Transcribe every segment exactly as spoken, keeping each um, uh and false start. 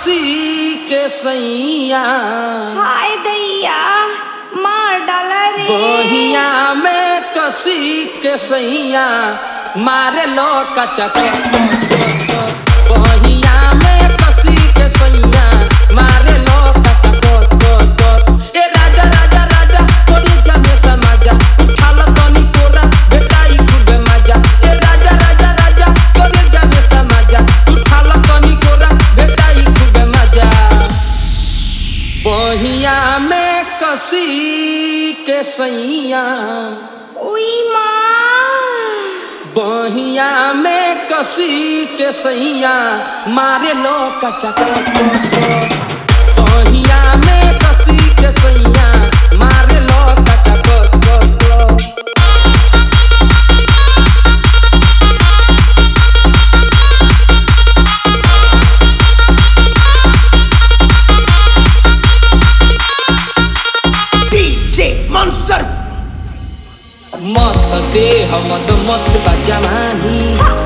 कसी के सैया हाय दैया मार डाला रे। बहिया में कसी के सैया मारे लो कचक। बहिया में कसी के सैया मारे लो कचक। ए राजा राजा राजा तोरी जाने समाजा उठा लो तनी कोरा बेटाई खूबे मजा। ए राजा राजा राजा तोरी जाने समाजा उठा लो तनी कोरा बेटाई खूबे मजा। बहिया में कसी के सैया उई माँ बहिया में कसी के सैया मारे लो कचक। बहिया में कसी के सैया मारे लो कचक। Monster मस्त देह मत मस्त बा जवानी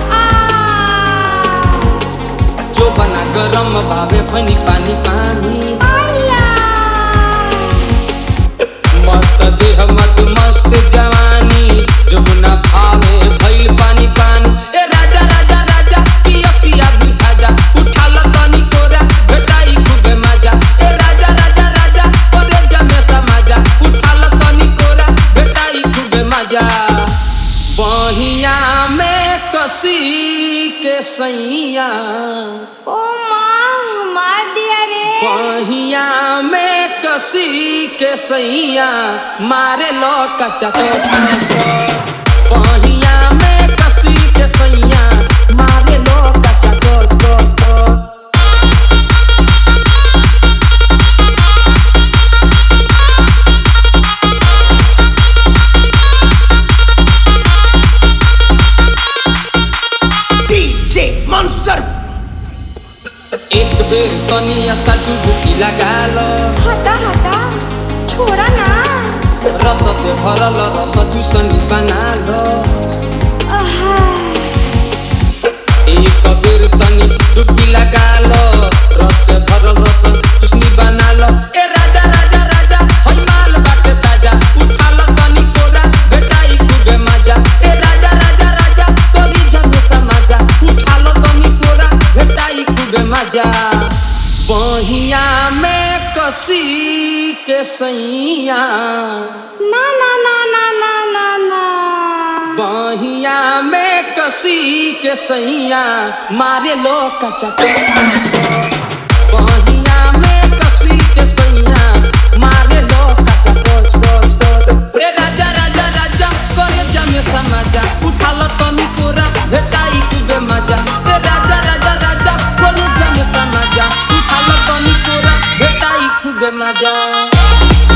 जो बना गरम भावे फनी पानी पानी। मस्त देह मत मस्त जवानी जो बना भावे भइल पानी पानी। ए राजा राजा राजा पियसिया बुझा जा उठा लो तनी कोरा बेटाई खूबे मजा। ए राजा राजा राजा ओरे जमे समाजा उठा लो तनी कोरा बेटाई खूबे मजा। बहिया में कसी के सैया ओ माँ मार दिया रे। बहिया में कसी के सैया मारे लो कचक। बहिया में कसी के सैया मारे लो कचक। Monster एक बेर तनिया सा डुबकी लगा लो। हटा हटा छोड़ा ना। रस से भरल रस दूसनी बना लो। आहा एक बेर तनी डुबकी लगा लो रस से भरल रस दूसनी बना लो। ए राजा राजा राजा होई माल बाटे ताजा उठा लो तनी कोरा बेटाई खूबे मजा। ए राजा राजा राजा तोरी जमे समाजा उठा लो तनी कोरा बेटाई खूबे मजा। बहिया में कसी के सैया ना ना ना ना ना ना ना। बहिया में कसी के सैया मारे लो कचक। बहिया में कसी के सैया मारे लो कचक। ए राजा राजा राजा करे जमे समाजा उठा लो तनी कोरा बेटाई खूबे मजा। ए राजा राजा राजा करे जमे समाजा उठा लो तनी कोरा बेटाई खूबे मजा।